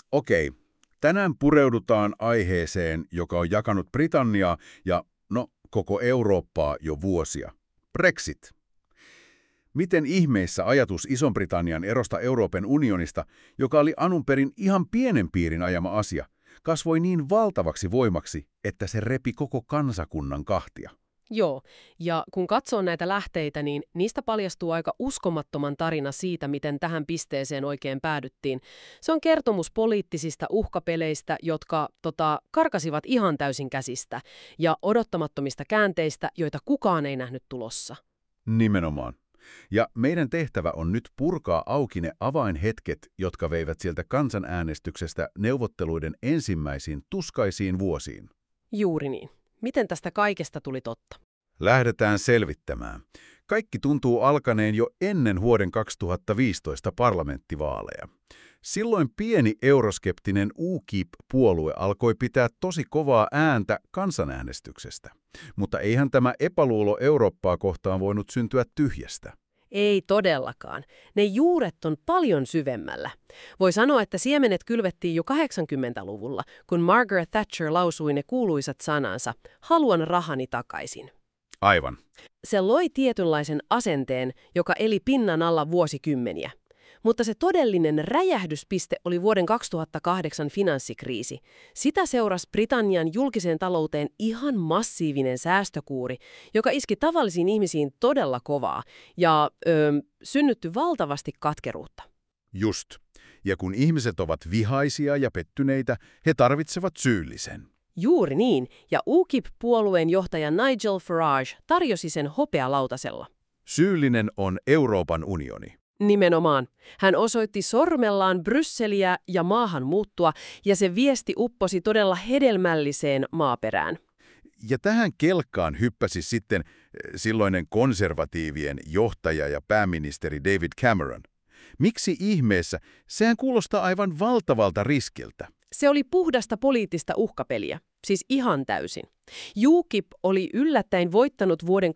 Okei, tänään pureudutaan aiheeseen, joka on jakanut Britanniaa ja, koko Eurooppaa jo vuosia. Brexit. Miten ihmeessä ajatus Ison-Britannian erosta Euroopan unionista, joka oli alun perin ihan pienen piirin ajama asia, kasvoi niin valtavaksi voimaksi, että se repi koko kansakunnan kahtia? Joo, ja kun katsoo näitä lähteitä, niin niistä paljastuu aika uskomattoman tarina siitä, miten tähän pisteeseen oikein päädyttiin. Se on kertomus poliittisista uhkapeleistä, jotka karkasivat ihan täysin käsistä, ja odottamattomista käänteistä, joita kukaan ei nähnyt tulossa. Nimenomaan. Ja meidän tehtävä on nyt purkaa auki ne avainhetket, jotka veivät sieltä kansanäänestyksestä neuvotteluiden ensimmäisiin tuskaisiin vuosiin. Juuri niin. Miten tästä kaikesta tuli totta? Lähdetään selvittämään. Kaikki tuntuu alkaneen jo ennen vuoden 2015 parlamenttivaaleja. Silloin pieni euroskeptinen UKIP-puolue alkoi pitää tosi kovaa ääntä kansanäänestyksestä. Mutta eihän tämä epäluulo Eurooppaa kohtaan voinut syntyä tyhjästä. Ei todellakaan. Ne juuret on paljon syvemmällä. Voi sanoa, että siemenet kylvettiin jo 80-luvulla, kun Margaret Thatcher lausui ne kuuluisat sanansa, haluan rahani takaisin. Aivan. Se loi tietynlaisen asenteen, joka eli pinnan alla vuosikymmeniä. Mutta se todellinen räjähdyspiste oli vuoden 2008 finanssikriisi. Sitä seurasi Britannian julkiseen talouteen ihan massiivinen säästökuuri, joka iski tavallisiin ihmisiin todella kovaa ja synnytti valtavasti katkeruutta. Just. Ja kun ihmiset ovat vihaisia ja pettyneitä, he tarvitsevat syyllisen. Juuri niin, ja UKIP-puolueen johtaja Nigel Farage tarjosi sen hopealautasella. Syyllinen on Euroopan unioni. Nimenomaan. Hän osoitti sormellaan Brysseliä ja maahanmuuttoa, ja se viesti upposi todella hedelmälliseen maaperään. Ja tähän kelkkaan hyppäsi sitten silloinen konservatiivien johtaja ja pääministeri David Cameron. Miksi ihmeessä? Sehän kuulostaa aivan valtavalta riskiltä. Se oli puhdasta poliittista uhkapeliä, siis ihan täysin. UKIP oli yllättäen voittanut vuoden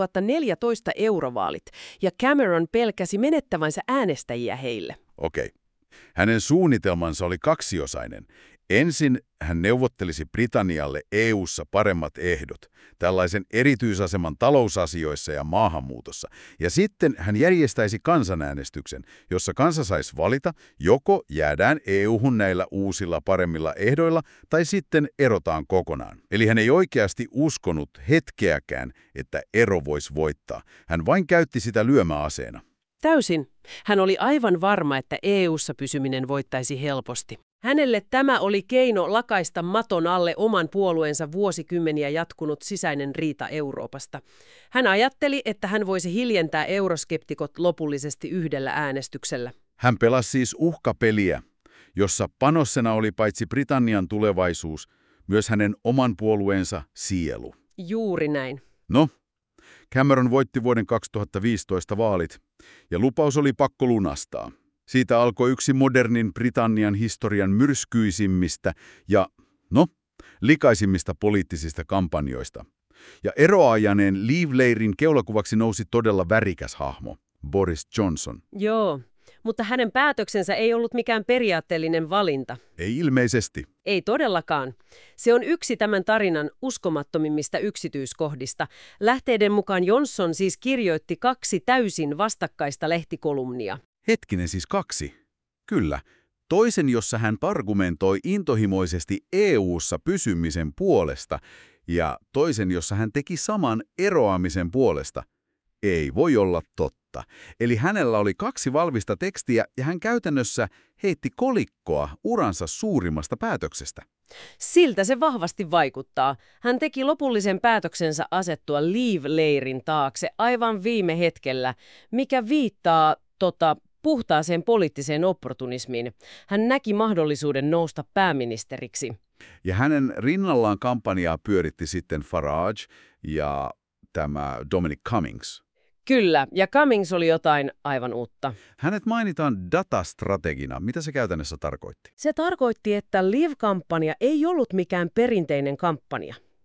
2014 eurovaalit, ja Cameron pelkäsi menettävänsä äänestäjiä heille. Okei. Hänen suunnitelmansa oli kaksiosainen. Ensin hän neuvottelisi Britannialle EU:ssa paremmat ehdot, tällaisen erityisaseman talousasioissa ja maahanmuutossa. Ja sitten hän järjestäisi kansanäänestyksen, jossa kansa saisi valita, joko jäädään EU:hun näillä uusilla paremmilla ehdoilla, tai sitten erotaan kokonaan. Eli hän ei oikeasti uskonut hetkeäkään, että ero voisi voittaa. Hän vain käytti sitä lyömäaseena. Täysin. Hän oli aivan varma, että EU:ssa pysyminen voittaisi helposti. Hänelle tämä oli keino lakaista maton alle oman puolueensa vuosikymmeniä jatkunut sisäinen riita Euroopasta. Hän ajatteli, että hän voisi hiljentää euroskeptikot lopullisesti yhdellä äänestyksellä. Hän pelasi siis uhkapeliä, jossa panossena oli paitsi Britannian tulevaisuus, myös hänen oman puolueensa sielu. Juuri näin. No, Cameron voitti vuoden 2015 vaalit, ja lupaus oli pakko lunastaa. Siitä alkoi yksi modernin Britannian historian myrskyisimmistä ja, likaisimmista poliittisista kampanjoista. Ja eroajaneen Leave-leirin keulakuvaksi nousi todella värikäs hahmo, Boris Johnson. Joo, mutta hänen päätöksensä ei ollut mikään periaatteellinen valinta. Ei ilmeisesti. Ei todellakaan. Se on yksi tämän tarinan uskomattomimmista yksityiskohdista. Lähteiden mukaan Johnson siis kirjoitti 2 täysin vastakkaista lehtikolumnia. Hetkinen, siis 2. Kyllä. Toisen, jossa hän argumentoi intohimoisesti EU:ssa pysymisen puolesta, ja toisen, jossa hän teki saman eroamisen puolesta. Ei voi olla totta. Eli hänellä oli 2 valmista tekstiä, ja hän käytännössä heitti kolikkoa uransa suurimmasta päätöksestä. Siltä se vahvasti vaikuttaa. Hän teki lopullisen päätöksensä asettua Leave-leirin taakse aivan viime hetkellä, mikä viittaa puhtaaseen poliittiseen opportunismiin. Hän näki mahdollisuuden nousta pääministeriksi. Ja hänen rinnallaan kampanjaa pyöritti sitten Farage ja tämä Dominic Cummings. Kyllä, ja Cummings oli jotain aivan uutta. Hänet mainitaan datastrategina. Mitä se käytännössä tarkoitti? Se tarkoitti, että Leave-kampanja ei ollut mikään perinteinen kampanja.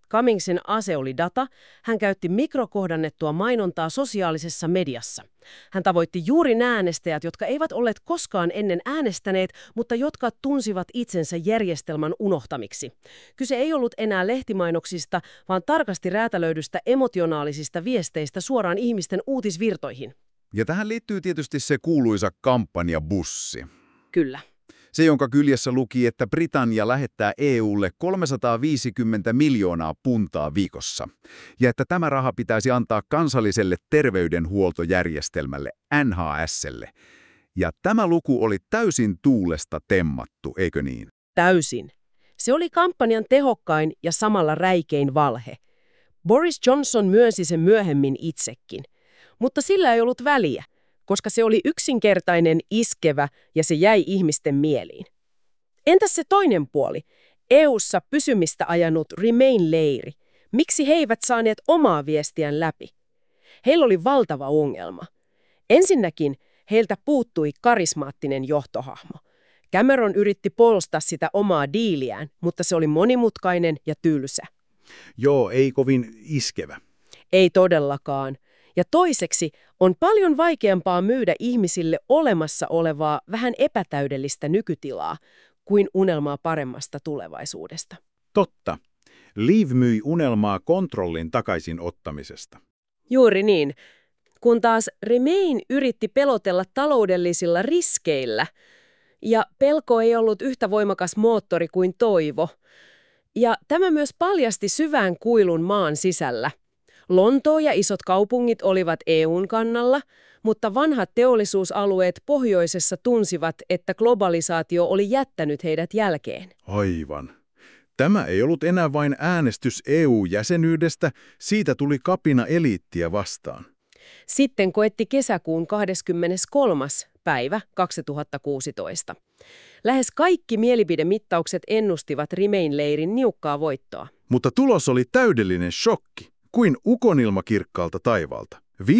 Cummingsin ase oli data. Hän käytti mikrokohdannettua mainontaa sosiaalisessa mediassa. Hän tavoitti juuri ne äänestäjät, jotka eivät olleet koskaan ennen äänestäneet, mutta jotka tunsivat itsensä järjestelmän unohtamiksi. Kyse ei ollut enää lehtimainoksista, vaan tarkasti räätälöidystä emotionaalisista viesteistä suoraan ihmisten uutisvirtoihin. Ja tähän liittyy tietysti se kuuluisa kampanjabussi. Kyllä. Se, jonka kyljessä luki, että Britannia lähettää EUlle 350 miljoonaa puntaa viikossa, ja että tämä raha pitäisi antaa kansalliselle terveydenhuoltojärjestelmälle, NHS:lle. Ja tämä luku oli täysin tuulesta temmattu, eikö niin? Täysin. Se oli kampanjan tehokkain ja samalla räikein valhe. Boris Johnson myönsi sen myöhemmin itsekin. Mutta sillä ei ollut väliä, koska se oli yksinkertainen, iskevä ja se jäi ihmisten mieliin. Entäs se toinen puoli? EU:ssa pysymistä ajanut Remain-leiri. Miksi he eivät saaneet omaa viestiään läpi? Heillä oli valtava ongelma. Ensinnäkin heiltä puuttui karismaattinen johtohahmo. Cameron yritti puolustaa sitä omaa diiliään, mutta se oli monimutkainen ja tylsä. Joo, ei kovin iskevä. Ei todellakaan. Ja toiseksi on paljon vaikeampaa myydä ihmisille olemassa olevaa, vähän epätäydellistä nykytilaa kuin unelmaa paremmasta tulevaisuudesta. Totta. Leave myi unelmaa kontrollin takaisin ottamisesta. Juuri niin. Kun taas Remain yritti pelotella taloudellisilla riskeillä, ja pelko ei ollut yhtä voimakas moottori kuin toivo. Ja tämä myös paljasti syvään kuilun maan sisällä. Lontoo ja isot kaupungit olivat EU:n kannalla, mutta vanhat teollisuusalueet pohjoisessa tunsivat, että globalisaatio oli jättänyt heidät jälkeen. Aivan. Tämä ei ollut enää vain äänestys EU-jäsenyydestä, siitä tuli kapina eliittiä vastaan. Sitten koetti kesäkuun 23. päivä 2016. Lähes kaikki mielipidemittaukset ennustivat Remain-leirin niukkaa voittoa. Mutta tulos oli täydellinen shokki, kuin ukonilma kirkkaalta taivaalta.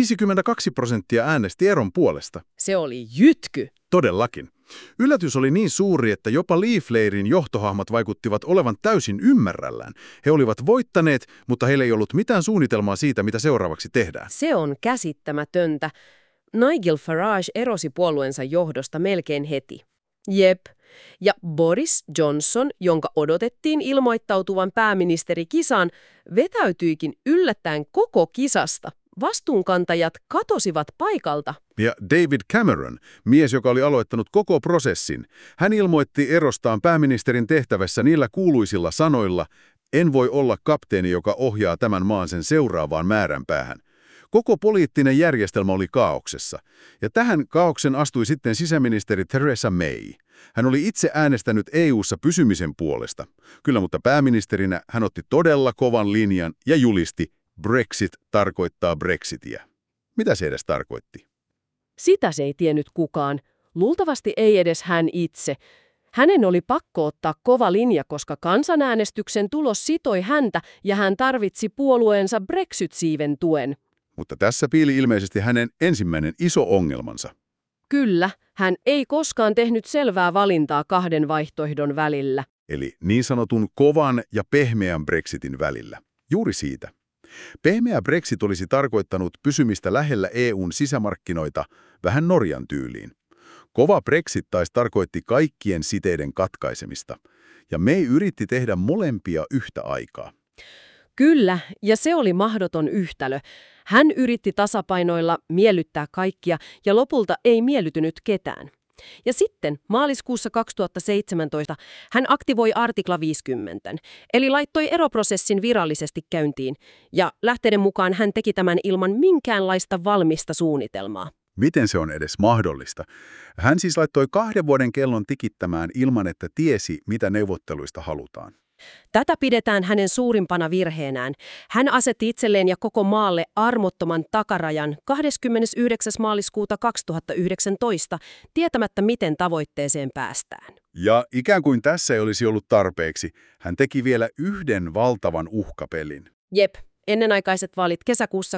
52% äänesti eron puolesta. Se oli jytky. Todellakin. Yllätys oli niin suuri, että jopa Leave-leirin johtohahmot vaikuttivat olevan täysin ymmärrällään. He olivat voittaneet, mutta heillä ei ollut mitään suunnitelmaa siitä, mitä seuraavaksi tehdään. Se on käsittämätöntä. Nigel Farage erosi puolueensa johdosta melkein heti. Jep. Ja Boris Johnson, jonka odotettiin ilmoittautuvan pääministerikisaan, vetäytyikin yllättäen koko kisasta. Vastuunkantajat katosivat paikalta. Ja David Cameron, mies, joka oli aloittanut koko prosessin, hän ilmoitti erostaan pääministerin tehtävässä niillä kuuluisilla sanoilla, en voi olla kapteeni, joka ohjaa tämän maan sen seuraavaan määränpäähän. Koko poliittinen järjestelmä oli kaauksessa, ja tähän kaauksen astui sitten sisäministeri Theresa May. Hän oli itse äänestänyt EU:ssa pysymisen puolesta. Kyllä, mutta pääministerinä hän otti todella kovan linjan ja julisti, Brexit tarkoittaa Brexitiä. Mitä se edes tarkoitti? Sitä se ei tiennyt kukaan. Luultavasti ei edes hän itse. Hänen oli pakko ottaa kova linja, koska kansanäänestyksen tulos sitoi häntä ja hän tarvitsi puolueensa Brexit-siiven tuen. Mutta tässä piili ilmeisesti hänen ensimmäinen iso ongelmansa. Kyllä, hän ei koskaan tehnyt selvää valintaa kahden vaihtoehdon välillä. Eli niin sanotun kovan ja pehmeän Brexitin välillä. Juuri siitä. Pehmeä Brexit olisi tarkoittanut pysymistä lähellä EUn sisämarkkinoita, vähän Norjan tyyliin. Kova Brexit taas tarkoitti kaikkien siteiden katkaisemista, ja May yritti tehdä molempia yhtä aikaa. Kyllä, ja se oli mahdoton yhtälö. Hän yritti tasapainoilla, miellyttää kaikkia ja lopulta ei miellytynyt ketään. Ja sitten maaliskuussa 2017 hän aktivoi artikla 50, eli laittoi eroprosessin virallisesti käyntiin, ja lähteiden mukaan hän teki tämän ilman minkäänlaista valmista suunnitelmaa. Miten se on edes mahdollista? Hän siis laittoi 2 vuoden kellon tikittämään ilman, että tiesi, mitä neuvotteluista halutaan. Tätä pidetään hänen suurimpana virheenään. Hän asetti itselleen ja koko maalle armottoman takarajan 29. maaliskuuta 2019, tietämättä miten tavoitteeseen päästään. Ja ikään kuin tässä ei olisi ollut tarpeeksi, hän teki vielä yhden valtavan uhkapelin. Jep, ennenaikaiset vaalit kesäkuussa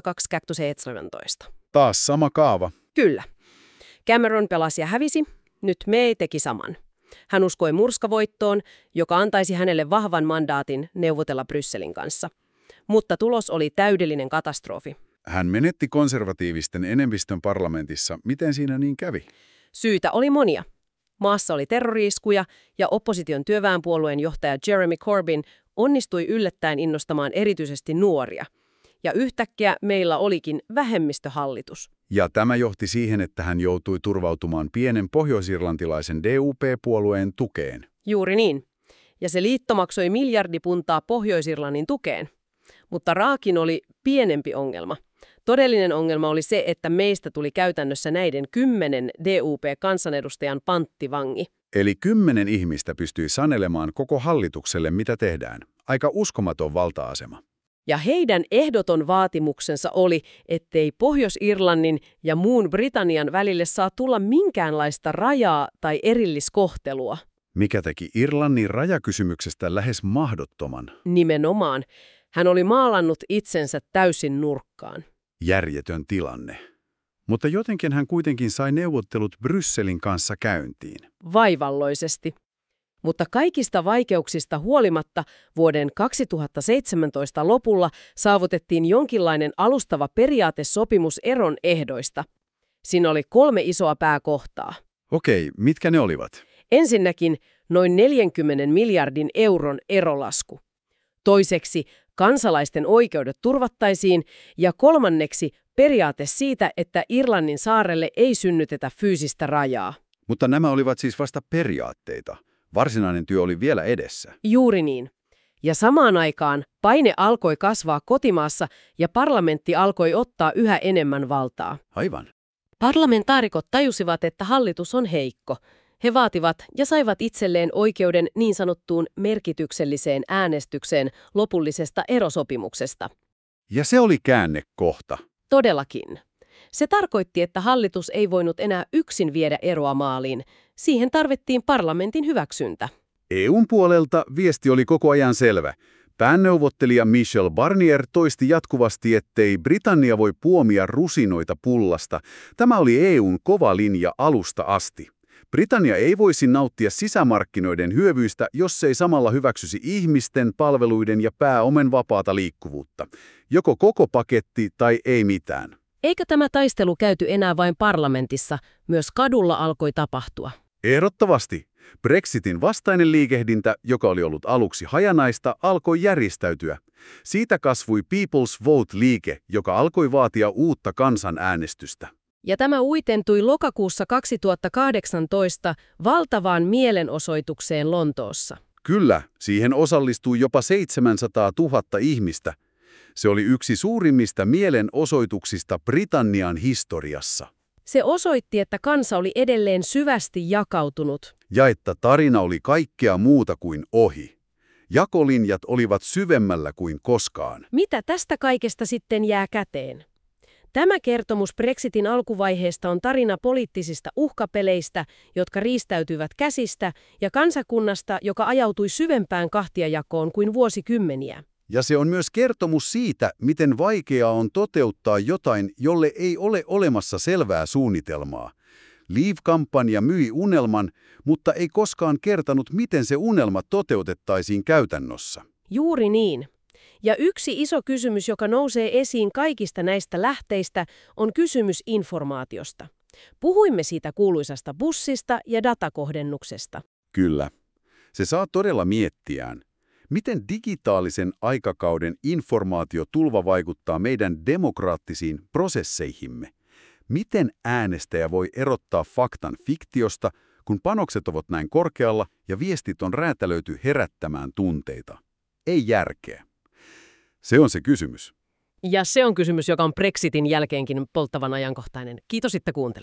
2017. Taas sama kaava. Kyllä. Cameron pelasi ja hävisi, nyt May teki saman. Hän uskoi murskavoittoon, joka antaisi hänelle vahvan mandaatin neuvotella Brysselin kanssa. Mutta tulos oli täydellinen katastrofi. Hän menetti konservatiivisten enemmistön parlamentissa. Miten siinä niin kävi? Syitä oli monia. Maassa oli terrori-iskuja ja opposition työväenpuolueen johtaja Jeremy Corbyn onnistui yllättäen innostamaan erityisesti nuoria. Ja yhtäkkiä meillä olikin vähemmistöhallitus. Ja tämä johti siihen, että hän joutui turvautumaan pienen pohjoisirlantilaisen DUP-puolueen tukeen. Juuri niin. Ja se liitto maksoi puntaa Pohjois-Irlannin tukeen. Mutta raakin oli pienempi ongelma. Todellinen ongelma oli se, että meistä tuli käytännössä näiden 10 DUP-kansanedustajan panttivangi. Eli 10 ihmistä pystyi sanelemaan koko hallitukselle, mitä tehdään. Aika uskomaton valta-asema. Ja heidän ehdoton vaatimuksensa oli, ettei Pohjois-Irlannin ja muun Britannian välille saa tulla minkäänlaista rajaa tai erilliskohtelua. Mikä teki Irlannin rajakysymyksestä lähes mahdottoman. Nimenomaan. Hän oli maalannut itsensä täysin nurkkaan. Järjetön tilanne. Mutta jotenkin hän kuitenkin sai neuvottelut Brysselin kanssa käyntiin. Vaivalloisesti. Mutta kaikista vaikeuksista huolimatta vuoden 2017 lopulla saavutettiin jonkinlainen alustava periaatesopimus eron ehdoista. Siinä oli 3 isoa pääkohtaa. Okei, mitkä ne olivat? Ensinnäkin noin 40 miljardin euron erolasku. Toiseksi kansalaisten oikeudet turvattaisiin ja kolmanneksi periaate siitä, että Irlannin saarelle ei synnytetä fyysistä rajaa. Mutta nämä olivat siis vasta periaatteita. Varsinainen työ oli vielä edessä. Juuri niin. Ja samaan aikaan paine alkoi kasvaa kotimaassa ja parlamentti alkoi ottaa yhä enemmän valtaa. Aivan. Parlamentaarikot tajusivat, että hallitus on heikko. He vaativat ja saivat itselleen oikeuden niin sanottuun merkitykselliseen äänestykseen lopullisesta erosopimuksesta. Ja se oli käännekohta. Todellakin. Se tarkoitti, että hallitus ei voinut enää yksin viedä eroa maaliin. Siihen tarvittiin parlamentin hyväksyntä. EUn puolelta viesti oli koko ajan selvä. Pääneuvottelija Michel Barnier toisti jatkuvasti, ettei Britannia voi puomia rusinoita pullasta. Tämä oli EUn kova linja alusta asti. Britannia ei voisi nauttia sisämarkkinoiden hyövyistä, jos ei samalla hyväksyisi ihmisten, palveluiden ja pääomen vapaata liikkuvuutta. Joko koko paketti tai ei mitään. Eikä tämä taistelu käyty enää vain parlamentissa, myös kadulla alkoi tapahtua. Ehdottomasti. Brexitin vastainen liikehdintä, joka oli ollut aluksi hajanaista, alkoi järjestäytyä. Siitä kasvoi People's Vote-liike, joka alkoi vaatia uutta kansanäänestystä. Ja tämä uitentui lokakuussa 2018 valtavaan mielenosoitukseen Lontoossa. Kyllä, siihen osallistui jopa 700 000 ihmistä. Se oli yksi suurimmista mielenosoituksista Britannian historiassa. Se osoitti, että kansa oli edelleen syvästi jakautunut. Ja että tarina oli kaikkea muuta kuin ohi. Jakolinjat olivat syvemmällä kuin koskaan. Mitä tästä kaikesta sitten jää käteen? Tämä kertomus Brexitin alkuvaiheesta on tarina poliittisista uhkapeleistä, jotka riistäytyivät käsistä, ja kansakunnasta, joka ajautui syvempään kahtiajakoon kuin vuosikymmeniä. Ja se on myös kertomus siitä, miten vaikeaa on toteuttaa jotain, jolle ei ole olemassa selvää suunnitelmaa. Leave-kampanja myi unelman, mutta ei koskaan kertonut, miten se unelma toteutettaisiin käytännössä. Juuri niin. Ja yksi iso kysymys, joka nousee esiin kaikista näistä lähteistä, on kysymys informaatiosta. Puhuimme siitä kuuluisasta bussista ja datakohdennuksesta. Kyllä. Se saa todella miettiään. Miten digitaalisen aikakauden informaatiotulva vaikuttaa meidän demokraattisiin prosesseihimme? Miten äänestäjä voi erottaa faktan fiktiosta, kun panokset ovat näin korkealla ja viestit on räätälöity herättämään tunteita? Ei järkeä. Se on se kysymys. Ja se on kysymys, joka on Brexitin jälkeenkin polttavan ajankohtainen. Kiitos, että kuuntelit.